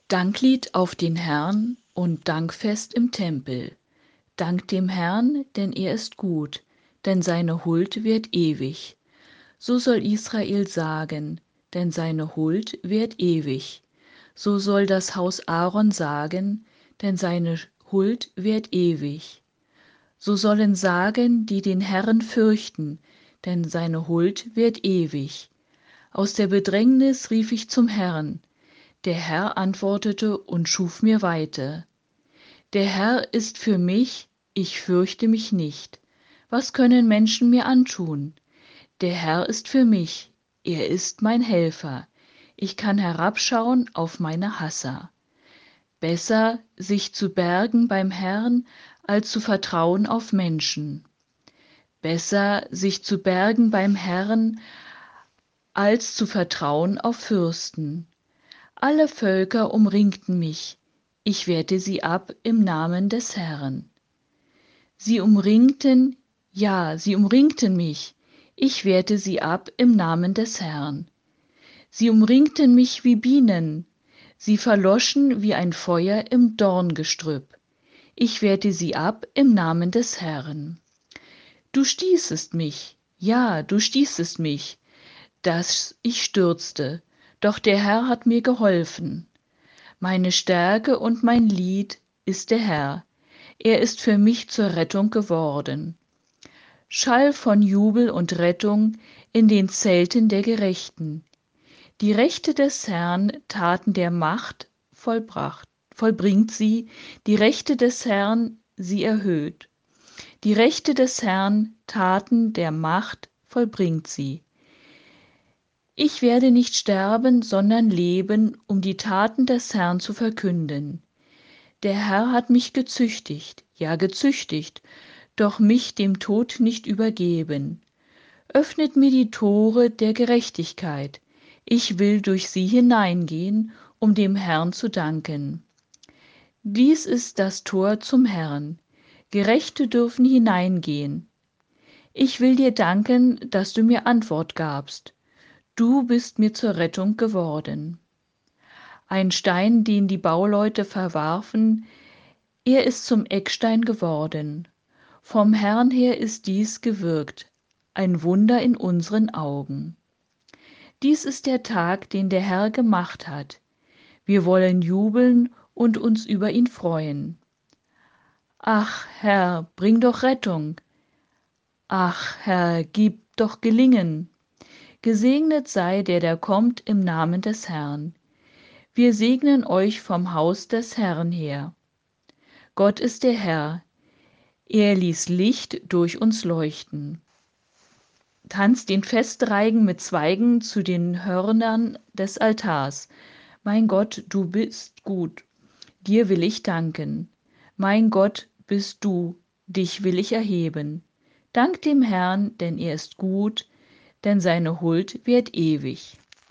Danklied auf den Herrn und Dankfest im Tempel. Dank dem Herrn, denn er ist gut, denn seine Huld währt ewig. So soll Israel sagen, denn seine Huld währt ewig. So soll das Haus Aaron sagen, denn seine Huld währt ewig. So sollen sagen, die den Herrn fürchten, denn seine Huld währt ewig. Aus der Bedrängnis rief ich zum Herrn. Der Herr antwortete und schuf mir Weite. Der Herr ist für mich, ich fürchte mich nicht. Was können Menschen mir antun? Der Herr ist für mich, er ist mein Helfer. Ich kann herabschauen auf meine Hasser. Besser, sich zu bergen beim Herrn, als zu vertrauen auf Menschen. Besser, sich zu bergen beim Herrn, als zu vertrauen auf Fürsten. Alle Völker umringten mich, ich wehrte sie ab im Namen des Herrn. Sie umringten, ja, sie umringten mich, ich wehrte sie ab im Namen des Herrn. Sie umringten mich wie Bienen, sie verloschen wie ein Feuer im Dorngestrüpp. Ich wehrte sie ab im Namen des Herrn. Du stießest mich, ja, du stießest mich, dass ich stürzte, doch der Herr hat mir geholfen. Meine Stärke und mein Lied ist der Herr. Er ist für mich zur Rettung geworden. Schall von Jubel und Rettung in den Zelten der Gerechten. Die Rechte des Herrn taten der Macht vollbringt sie, die Rechte des Herrn sie erhöht. Die Rechte des Herrn taten der Macht vollbringt sie. Ich werde nicht sterben, sondern leben, um die Taten des Herrn zu verkünden. Der Herr hat mich gezüchtigt, ja gezüchtigt, doch mich dem Tod nicht übergeben. Öffnet mir die Tore der Gerechtigkeit. Ich will durch sie hineingehen, um dem Herrn zu danken. Dies ist das Tor zum Herrn. Gerechte dürfen hineingehen. Ich will dir danken, dass du mir Antwort gabst. Du bist mir zur Rettung geworden. Ein Stein, den die Bauleute verwarfen, er ist zum Eckstein geworden. Vom Herrn her ist dies gewirkt, ein Wunder in unseren Augen. Dies ist der Tag, den der Herr gemacht hat. Wir wollen jubeln und uns über ihn freuen. Ach, Herr, bring doch Rettung. Ach, Herr, gib doch Gelingen. Gesegnet sei der, der kommt im Namen des Herrn. Wir segnen euch vom Haus des Herrn her. Gott ist der Herr, er ließ Licht durch uns leuchten. Tanzt den Festreigen mit Zweigen zu den Hörnern des Altars. Mein Gott, du bist gut, dir will ich danken. Mein Gott bist du, dich will ich erheben. Dank dem Herrn, denn er ist gut, denn seine Huld währt ewig.